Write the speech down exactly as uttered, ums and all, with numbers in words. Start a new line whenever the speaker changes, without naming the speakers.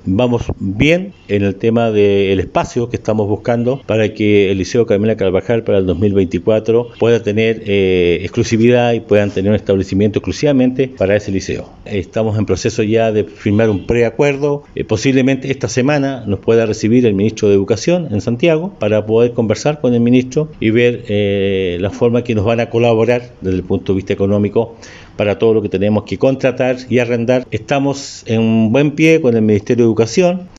vamos bien en el tema del espacio que estamos buscando para que el Liceo Carmela Carvajal para el dos mil veinticuatro pueda tener eh, exclusividad y puedan tener un establecimiento exclusivamente para ese liceo. Estamos en proceso ya de firmar un preacuerdo, eh, posiblemente esta semana nos pueda recibir el ministro de Educación en Santiago para poder conversar con el ministro y ver eh, la forma que nos van a colaborar desde el punto de vista económico para todo lo que tenemos que contratar y arrendar. Estamos en un buen pie con el Ministerio de Educación.